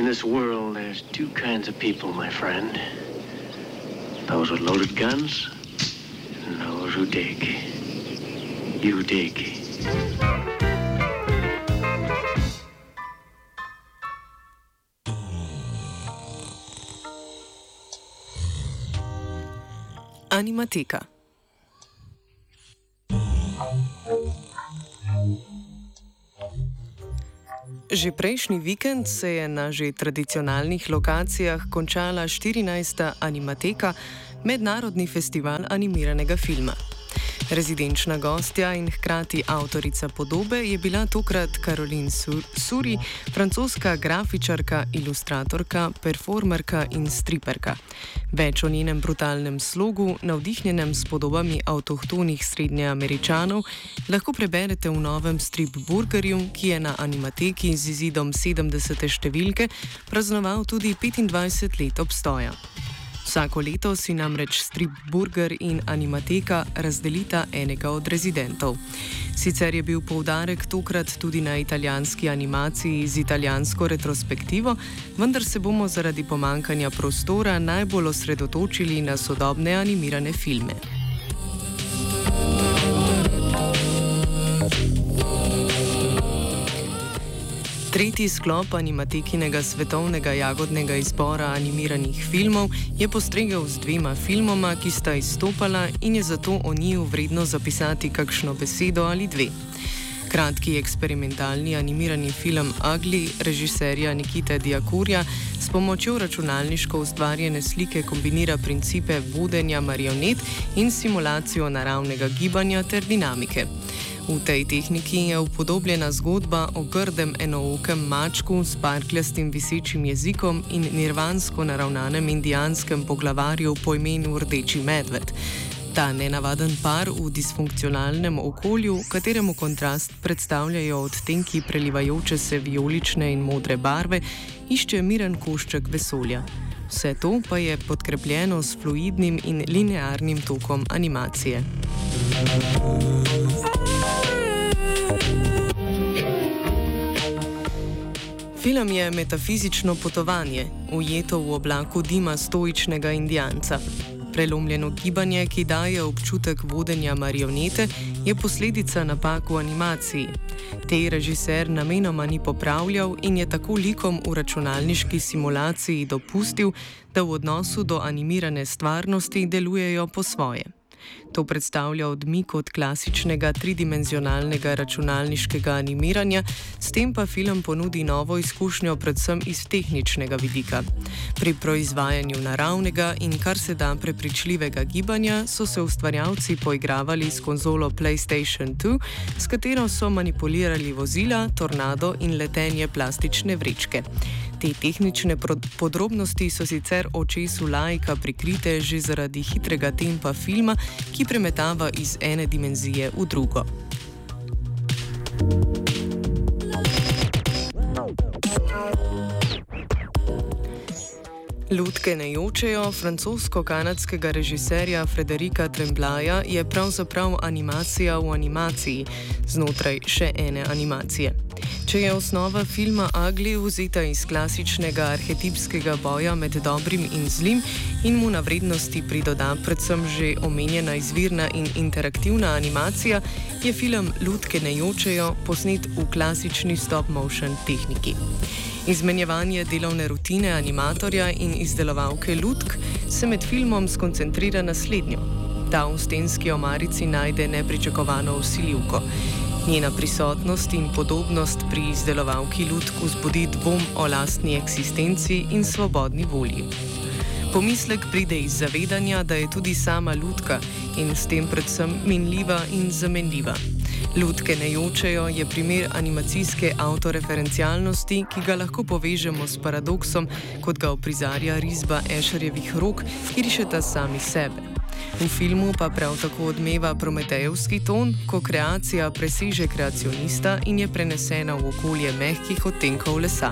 this world, there's two kinds of people, my friend. Those with loaded guns and those who dig. You dig. Animateka. Že prejšnji vikend se je na že tradicionalnih lokacijah končala 14. Animateka, mednarodni festival animiranega filma. Rezidenčna gostja in hkrati avtorica podobe je bila tokrat Caroline Suri, francoska grafičarka, ilustratorka, performerka in striperka. Več o njenem brutalnem slogu, navdihnjenem s podobami avtohtonih Srednjeameričanov, lahko preberete v novem strip burgerju, ki je na Animateki z izidom 70. številke praznoval tudi 25 let obstoja. Vsako leto si namreč strip burger in Animateka razdelita enega od rezidentov. Sicer je bil poudarek tokrat tudi na italijanski animaciji z italijansko retrospektivo, vendar se bomo zaradi pomankanja prostora najbolj osredotočili na sodobne animirane filme. Tretji sklop Animatekinega svetovnega jagodnega izbora animiranih filmov je postregel z dvema filmoma, ki sta izstopala in je zato o njiju vredno zapisati kakšno besedo ali dve. Kratki eksperimentalni animirani film Ugly režiserja Nikite Diakurja s pomočjo računalniško ustvarjene slike kombinira principe vodenja marionet in simulacijo naravnega gibanja ter dinamike. V tej tehniki je upodobljena zgodba o grdem enookem mačku s parkljastim visečim jezikom in nirvansko naravnanem indijanskem poglavarju po imenu Rdeči medved. Ta nenavaden par v disfunkcionalnem okolju, kateremu kontrast predstavljajo odtenki prelivajoče se vijolične in modre barve, išče miren košček vesolja. Vse to pa je podkrepljeno s fluidnim in linearnim tokom animacije. Film je metafizično potovanje, ujeto v oblaku dima stoičnega Indijanca. Prelomljeno gibanje, ki daje občutek vodenja marionete, je posledica napak v animaciji. Tej režiser namenoma ni popravljal in je tako likom v računalniški simulaciji dopustil, da v odnosu do animirane stvarnosti delujejo po svoje. To predstavlja odmik od klasičnega tridimenzionalnega računalniškega animiranja, s tem pa film ponudi novo izkušnjo predvsem iz tehničnega vidika. Pri proizvajanju naravnega in kar se da prepričljivega gibanja so se ustvarjalci poigravali s konzolo PlayStation 2, s katero so manipulirali vozila, tornado in letenje plastične vrečke. Te tehnične podrobnosti so sicer očesu laika prikrite že zaradi hitrega tempa filma, ki premetava iz ene dimenzije v drugo. Lutke ne jočejo francosko-kanadskega režiserja Frederika Tremblaja je pravzaprav animacija v animaciji, znotraj še ene animacije. Če je osnova filma Ugly vzeta iz klasičnega arhetipskega boja med dobrim in zlim in mu na vrednosti pridoda predvsem že omenjena izvirna in interaktivna animacija, je film Lutke ne jočejo posnet v klasični stop-motion tehniki. Izmenjevanje delovne rutine animatorja in izdelovalke lutk se med filmom skoncentrira na slednjo. Ta v stenski omarici najde nepričakovano vsiljivko. Njena prisotnost in podobnost pri izdelovalki lutk vzbudi dvom o lastni eksistenci in svobodni volji. Pomislek pride iz zavedanja, da je tudi sama lutka in s tem predvsem minljiva in zamenljiva. Lutke ne jočejo je primer animacijske avtoreferencialnosti, ki ga lahko povežemo s paradoksom, kot ga uprizarja risba Escherjevih rok, ki rišeta sami sebe. V filmu pa prav tako odmeva prometejevski ton, ko kreacija preseže kreacionista in je prenesena v okolje mehkih odtenkov lesa.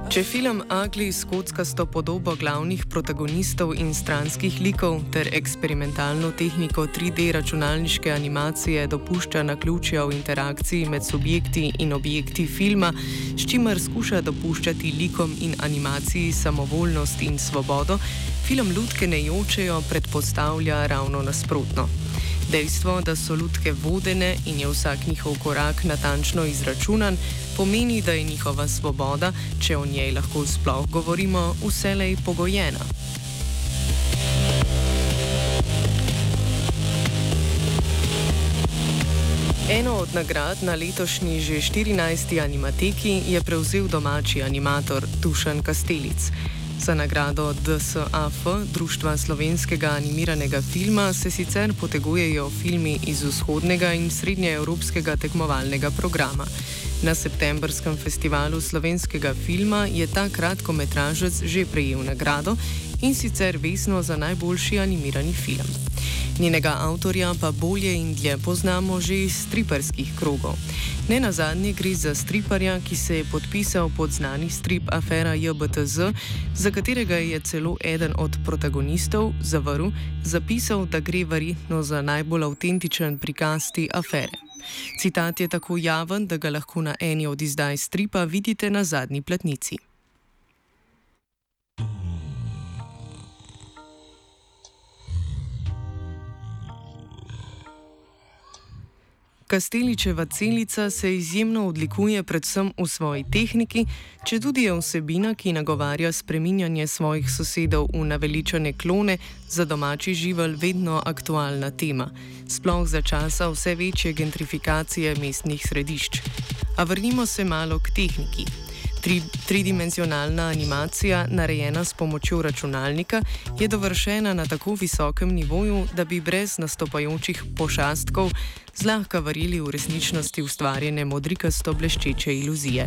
Če film agli s kockasto podobo glavnih protagonistov in stranskih likov ter eksperimentalno tehniko 3D računalniške animacije dopušča naključja v interakciji med subjekti in objekti filma, s čimer skuša dopuščati likom in animaciji samovoljnost in svobodo, film Lutke ne jočejo predpostavlja ravno nasprotno. Dejstvo, da so lutke vodene in je vsak njihov korak natančno izračunan, pomeni, da je njihova svoboda, če o njej lahko sploh govorimo, vselej pogojena. Eno od nagrad na letošnji že 14. Animateki je prevzel domači animator Dušan Kastelic. Za nagrado DSAF, Društva slovenskega animiranega filma, se sicer potegujejo filmi iz vzhodnega in srednjeevropskega tekmovalnega programa. Na septembrskem festivalu slovenskega filma je ta kratkometražec že prejel nagrado, in sicer Vesno za najboljši animirani film. Njenega avtorja pa bolje in dlje poznamo že iz striperskih krogov. Nenazadnje gre za striparja, ki se je podpisal pod znani strip Afera JBTZ, za katerega je celo eden od protagonistov, Zavrl, zapisal, da gre verjetno za najbolj avtentičen prikaz te afere. Citat je tako javen, da ga lahko na eni od izdaj stripa vidite na zadnji platnici. Kasteličeva celica se izjemno odlikuje predvsem v svoji tehniki, četudi je vsebina, ki nagovarja spreminjanje svojih sosedov v naveličane klone, za domači živelj vedno aktualna tema, sploh za časa vse večje gentrifikacije mestnih središč. A vrnimo se malo k tehniki. Tridimenzionalna animacija, narejena s pomočjo računalnika, je dovršena na tako visokem nivoju, da bi brez nastopajočih pošastkov zlahka verjeli v resničnosti ustvarjene modrikasto bleščeče iluzije.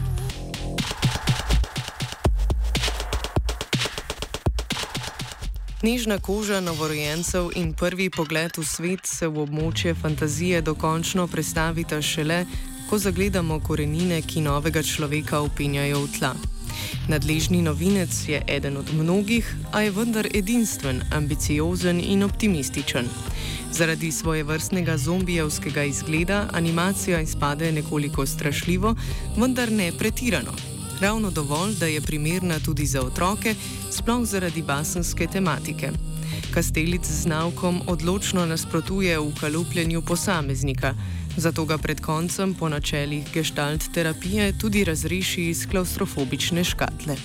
Nežna koža novorojencev in prvi pogled v svet se v območje fantazije dokončno prestavita šele, ko zagledamo korenine, ki novega človeka vpenjajo v tla. Nadležni novinec je eden od mnogih, a je vendar edinstven, ambiciozen in optimističen. Zaradi svojevrstnega zombijevskega izgleda animacija izpade nekoliko strašljivo, vendar ne pretirano. Ravno dovolj, da je primerna tudi za otroke, sploh zaradi basenske tematike. Kastelic z naukom odločno nasprotuje ukalupljenju posameznika, zato ga pred koncem po načelih gestalt terapije tudi razreši iz klavstrofobične škatle.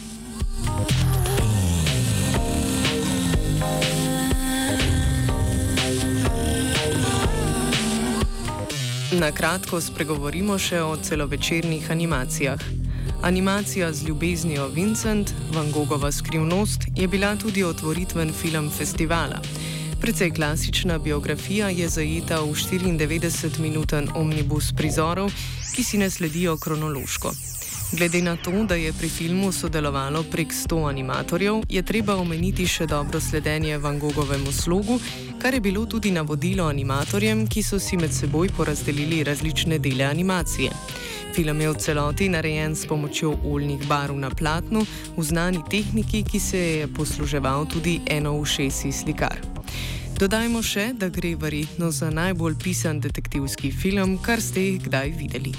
Na kratko spregovorimo še o celovečernih animacijah. Animacija z ljubeznijo Vincent, Van Gogova skrivnost, je bila tudi otvoritven film festivala. Precej klasična biografija je zajeta v 94-minuten omnibus prizorov, ki si ne sledijo kronološko. Glede na to, da je pri filmu sodelovalo prek 100 animatorjev, je treba omeniti še dobro sledenje Van Gogovemu slogu, kar je bilo tudi navodilo animatorjem, ki so si med seboj porazdelili različne dele animacije. Film je v celoti narejen s pomočjo oljnih barv na platnu, v znani tehniki, ki se je posluževal tudi enovšesi slikar. Dodajmo še, da gre verjetno za najbolj pisan detektivski film, kar ste jih kdaj videli.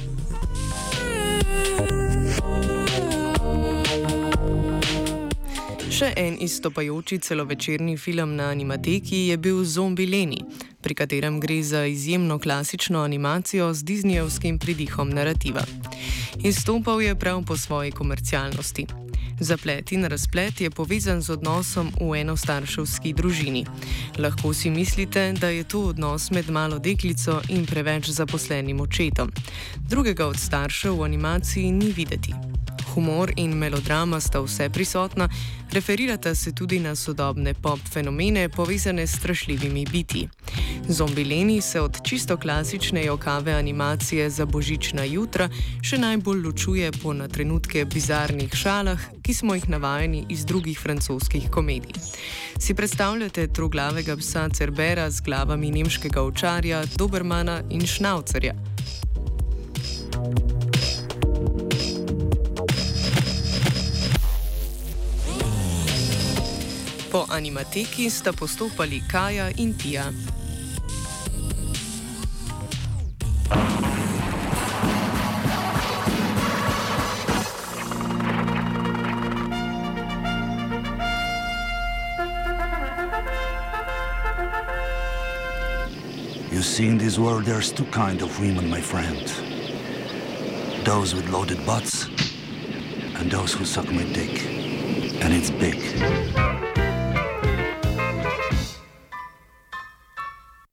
Še en izstopajoči celovečerni film na Animateki je bil Zombileni, pri katerem gre za izjemno klasično animacijo z disneyjevskim pridihom narativa. Izstopal je prav po svoji komercialnosti. Zaplet in razplet je povezan z odnosom v enostarševski družini. Lahko si mislite, da je to odnos med malo deklico in preveč zaposlenim očetom. Drugega od staršev v animaciji ni videti. Humor in melodrama sta vse prisotna, referirata se tudi na sodobne pop fenomene povezane s strašljivimi bitji. Zombileni se od čisto klasične jokave animacije za božična jutra še najbolj ločuje po na trenutke bizarnih šalah, ki smo jih navajeni iz drugih francoskih komedij. Si predstavljate troglavega psa Cerbera z glavami nemškega ovčarja, Dobermana in Šnaucerja? Po animateki sta postopali Kaja in Tija. You see, in this world there's two kinds of women, my friend. Those with loaded butts and those who suck my dick. And it's big.